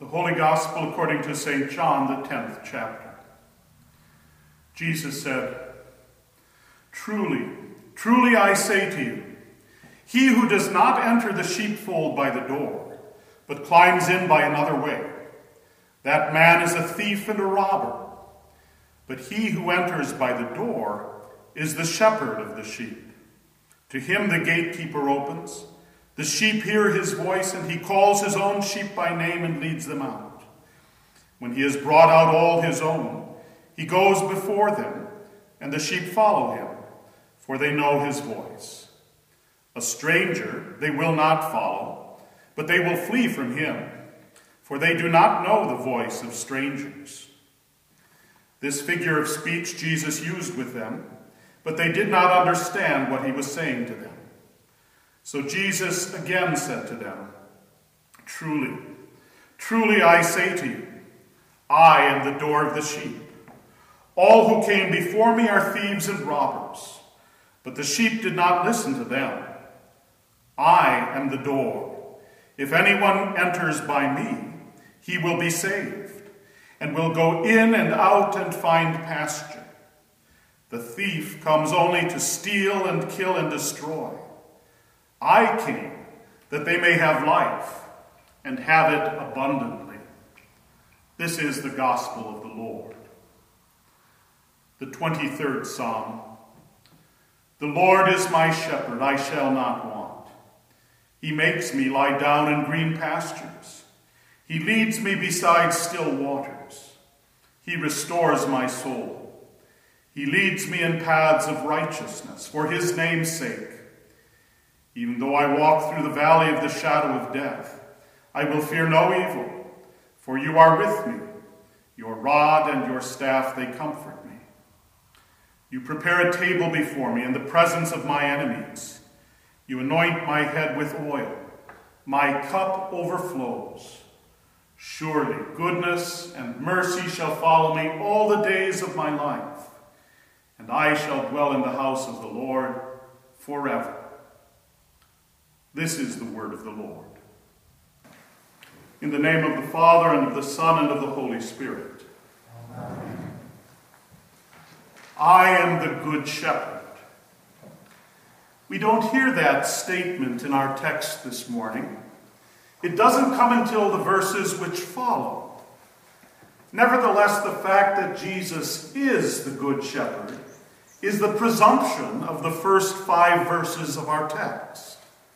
The Holy Gospel according to St. John, the 10th chapter. Jesus said, "Truly, truly I say to you, he who does not enter the sheepfold by the door, but climbs in by another way, that man is a thief and a robber. But he who enters by the door is the shepherd of the sheep. To him the gatekeeper opens. The sheep hear his voice, and he calls his own sheep by name and leads them out. When he has brought out all his own, he goes before them, and the sheep follow him, for they know his voice. A stranger they will not follow, but they will flee from him, for they do not know the voice of strangers." This figure of speech Jesus used with them, but they did not understand what he was saying to them. So Jesus again said to them, "Truly, truly I say to you, I am the door of the sheep. All who came before me are thieves and robbers, but the sheep did not listen to them. I am the door. If anyone enters by me, he will be saved, and will go in and out and find pasture. The thief comes only to steal and kill and destroy. I came that they may have life and have it abundantly." This is the gospel of the Lord. The 23rd Psalm. The Lord is my shepherd, I shall not want. He makes me lie down in green pastures. He leads me beside still waters. He restores my soul. He leads me in paths of righteousness for his name's sake. Even though I walk through the valley of the shadow of death, I will fear no evil, for you are with me. Your rod and your staff, they comfort me. You prepare a table before me in the presence of my enemies. You anoint my head with oil. My cup overflows. Surely goodness and mercy shall follow me all the days of my life, and I shall dwell in the house of the Lord forever." This is the word of the Lord. In the name of the Father, and of the Son, and of the Holy Spirit. Amen. I am the good shepherd. We don't hear that statement in our text this morning. It doesn't come until the verses which follow. Nevertheless, the fact that Jesus is the good shepherd is the presumption of the first 5 verses of our text.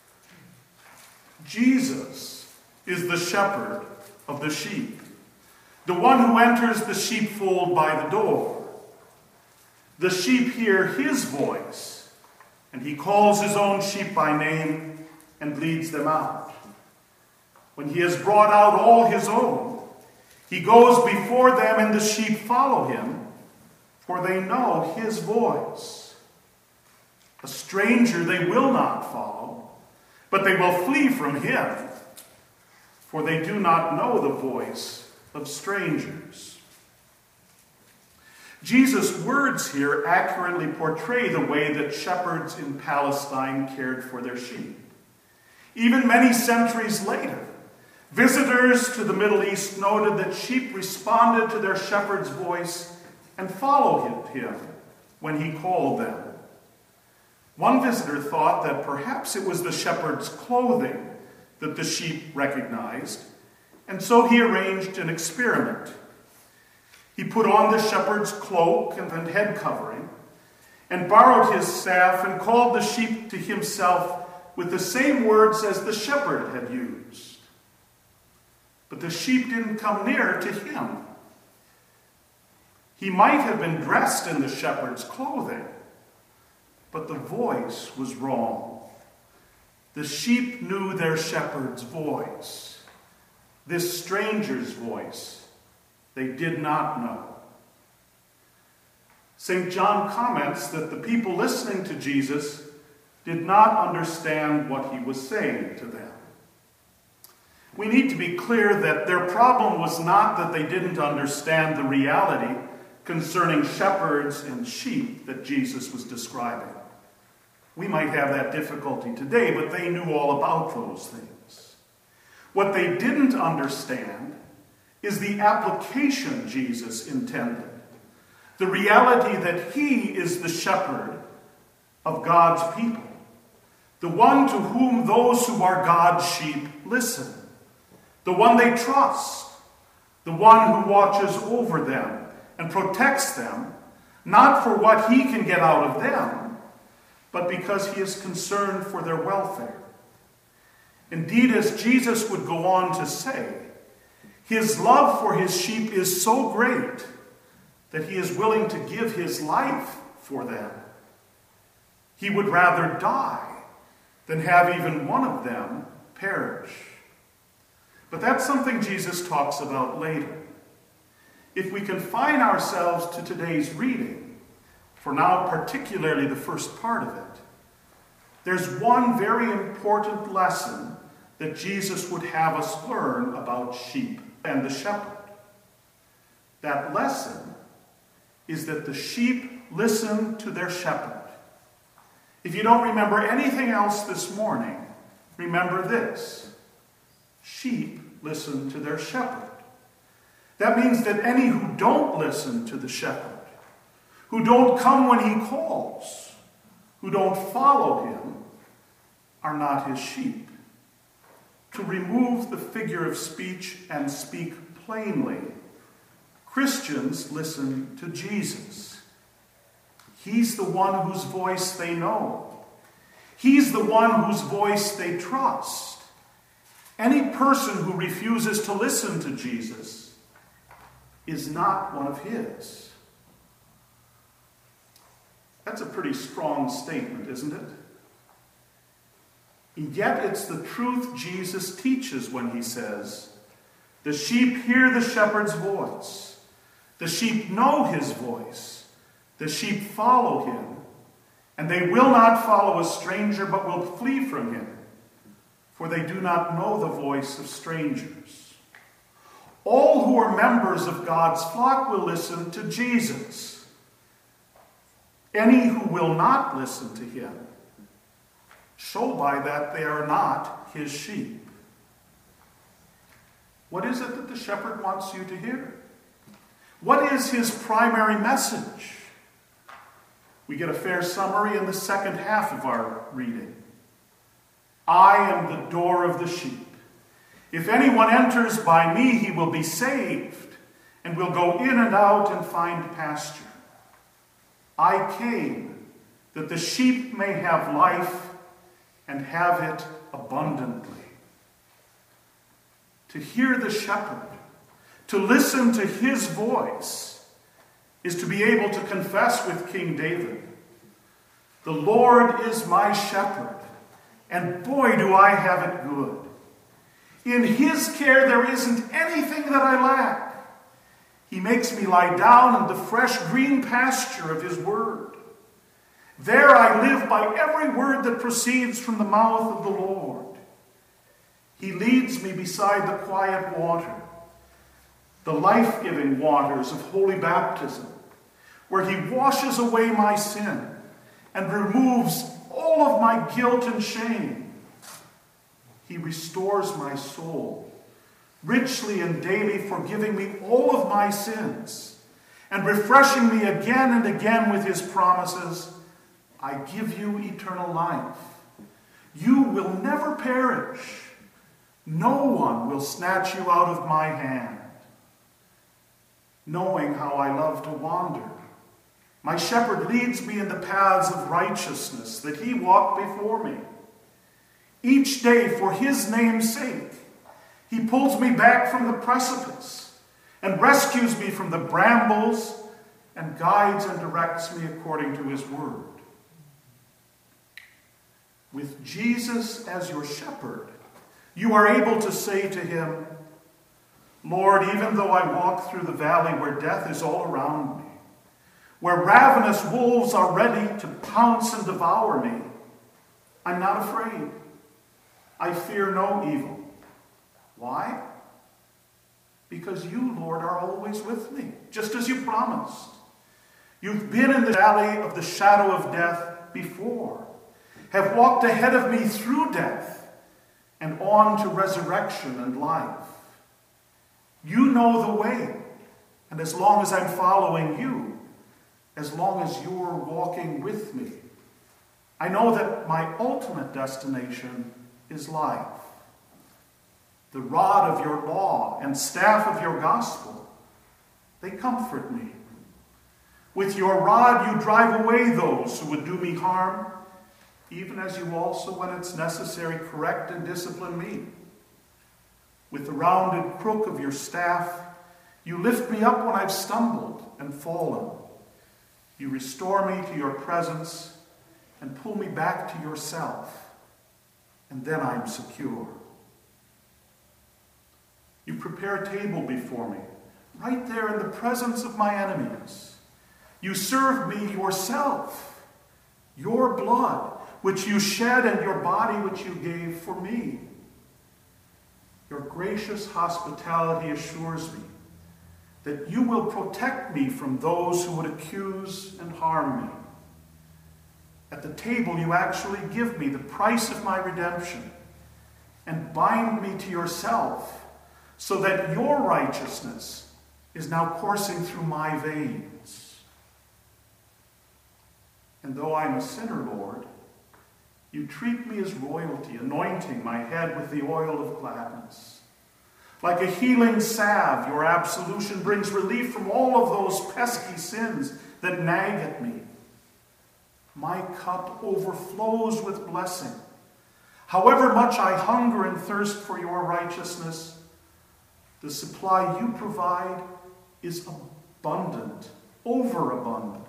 Jesus is the shepherd of the sheep, the one who enters the sheepfold by the door. The sheep hear his voice, and he calls his own sheep by name and leads them out. When he has brought out all his own, he goes before them, and the sheep follow him, for they know his voice. A stranger they will not follow, but they will flee from him, for they do not know the voice of strangers. Jesus' words here accurately portray the way that shepherds in Palestine cared for their sheep. Even many centuries later, visitors to the Middle East noted that sheep responded to their shepherd's voice and followed him when he called them. One visitor thought that perhaps it was the shepherd's clothing that the sheep recognized, and so he arranged an experiment. He put on the shepherd's cloak and head covering, and borrowed his staff and called the sheep to himself with the same words as the shepherd had used. But the sheep didn't come near to him. He might have been dressed in the shepherd's clothing, but the voice was wrong. The sheep knew their shepherd's voice. This stranger's voice they did not know. St. John comments that the people listening to Jesus did not understand what he was saying to them. We need to be clear that their problem was not that they didn't understand the reality concerning shepherds and sheep that Jesus was describing. We might have that difficulty today, but they knew all about those things. What they didn't understand is the application Jesus intended. The reality that he is the shepherd of God's people. The one to whom those who are God's sheep listen. The one they trust. The one who watches over them and protects them, not for what he can get out of them, but because he is concerned for their welfare. Indeed, as Jesus would go on to say, his love for his sheep is so great that he is willing to give his life for them. He would rather die than have even one of them perish. But that's something Jesus talks about later. If we confine ourselves to today's reading, for now particularly the first part of it, there's one very important lesson that Jesus would have us learn about sheep and the shepherd. That lesson is that the sheep listen to their shepherd. If you don't remember anything else this morning, remember this. Sheep listen to their shepherd. That means that any who don't listen to the shepherd, who don't come when he calls, who don't follow him, are not his sheep. To remove the figure of speech and speak plainly, Christians listen to Jesus. He's the one whose voice they know. He's the one whose voice they trust. Any person who refuses to listen to Jesus is not one of his. That's a pretty strong statement, isn't it? And yet it's the truth Jesus teaches when he says, the sheep hear the shepherd's voice. The sheep know his voice. The sheep follow him. And they will not follow a stranger, but will flee from him. For they do not know the voice of strangers. All who are members of God's flock will listen to Jesus. Any who will not listen to him show by that they are not his sheep. What is it that the shepherd wants you to hear? What is his primary message? We get a fair summary in the second half of our reading. I am the door of the sheep. If anyone enters by me, he will be saved, and will go in and out and find pasture. I came that the sheep may have life and have it abundantly. To hear the shepherd, to listen to his voice, is to be able to confess with King David, the Lord is my shepherd, and boy do I have it good. In his care there isn't anything that I lack. He makes me lie down in the fresh green pasture of his word. There I live by every word that proceeds from the mouth of the Lord. He leads me beside the quiet water, the life-giving waters of holy baptism, where he washes away my sin and removes all of my guilt and shame. He restores my soul, richly and daily forgiving me all of my sins, and refreshing me again and again with his promises, I give you eternal life. You will never perish. No one will snatch you out of my hand. Knowing how I love to wander, my shepherd leads me in the paths of righteousness, that he walk before me. Each day, for his name's sake, he pulls me back from the precipice and rescues me from the brambles and guides and directs me according to his word. With Jesus as your shepherd, you are able to say to him, Lord, even though I walk through the valley where death is all around me, where ravenous wolves are ready to pounce and devour me, I'm not afraid. I fear no evil. Why? Because you, Lord, are always with me, just as you promised. You've been in the valley of the shadow of death before, have walked ahead of me through death and on to resurrection and life. You know the way. And as long as I'm following you, as long as you're walking with me, I know that my ultimate destination is life. The rod of your law and staff of your gospel, they comfort me. With your rod you drive away those who would do me harm, even as you also, when it's necessary, correct and discipline me. With the rounded crook of your staff, you lift me up when I've stumbled and fallen. You restore me to your presence and pull me back to yourself, and then I'm secure. You prepare a table before me, right there in the presence of my enemies. You serve me yourself, your blood, which you shed, and your body, which you gave for me. Your gracious hospitality assures me that you will protect me from those who would accuse and harm me. At the table, you actually give me the price of my redemption and bind me to yourself, so that your righteousness is now coursing through my veins. And though I'm a sinner, Lord, you treat me as royalty, anointing my head with the oil of gladness. Like a healing salve, your absolution brings relief from all of those pesky sins that nag at me. My cup overflows with blessing. However much I hunger and thirst for your righteousness, the supply you provide is abundant, overabundant.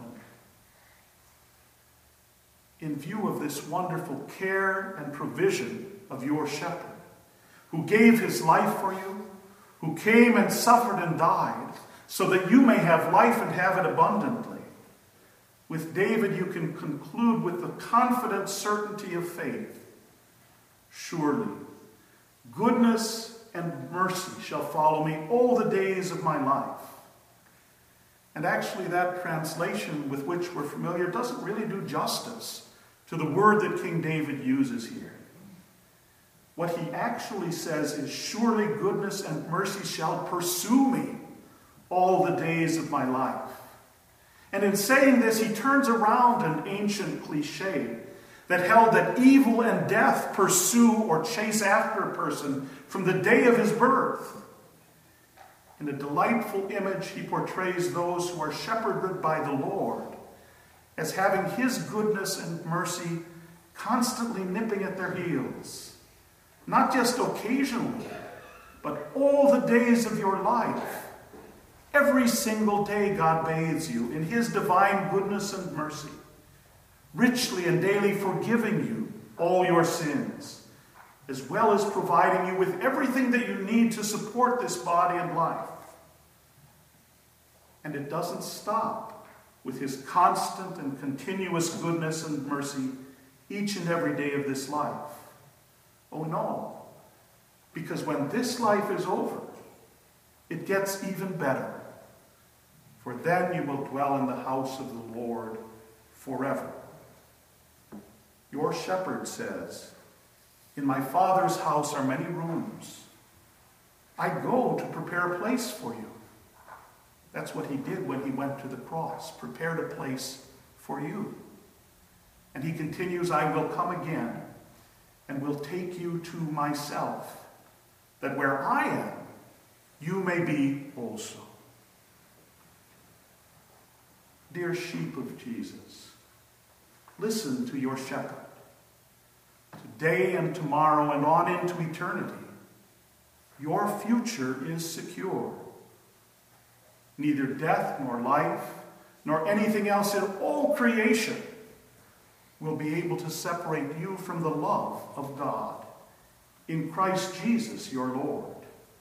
In view of this wonderful care and provision of your shepherd, who gave his life for you, who came and suffered and died, so that you may have life and have it abundantly, with David you can conclude with the confident certainty of faith. Surely, goodness and mercy shall follow me all the days of my life. And actually that translation with which we're familiar doesn't really do justice to the word that King David uses here. What he actually says is, surely goodness and mercy shall pursue me all the days of my life. And in saying this, he turns around an ancient cliche that held that evil and death pursue or chase after a person from the day of his birth. In a delightful image, he portrays those who are shepherded by the Lord as having his goodness and mercy constantly nipping at their heels. Not just occasionally, but all the days of your life. Every single day God bathes you in his divine goodness and mercy, richly and daily forgiving you all your sins, as well as providing you with everything that you need to support this body and life. And it doesn't stop with his constant and continuous goodness and mercy each and every day of this life. Oh no, because when this life is over, it gets even better. For then you will dwell in the house of the Lord forever. Your shepherd says, in my Father's house are many rooms. I go to prepare a place for you. That's what he did when he went to the cross, prepared a place for you. And he continues, I will come again and will take you to myself, that where I am, you may be also. Dear sheep of Jesus, listen to your shepherd. Today and tomorrow and on into eternity, your future is secure. Neither death nor life, nor anything else in all creation will be able to separate you from the love of God in Christ Jesus your Lord,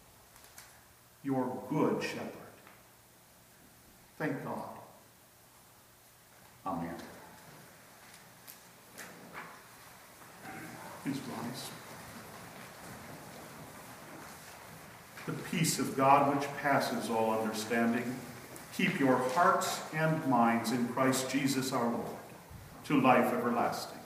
your good shepherd. Thank God. Amen. Please rise. The peace of God, which passes all understanding, keep your hearts and minds in Christ Jesus our Lord, to life everlasting.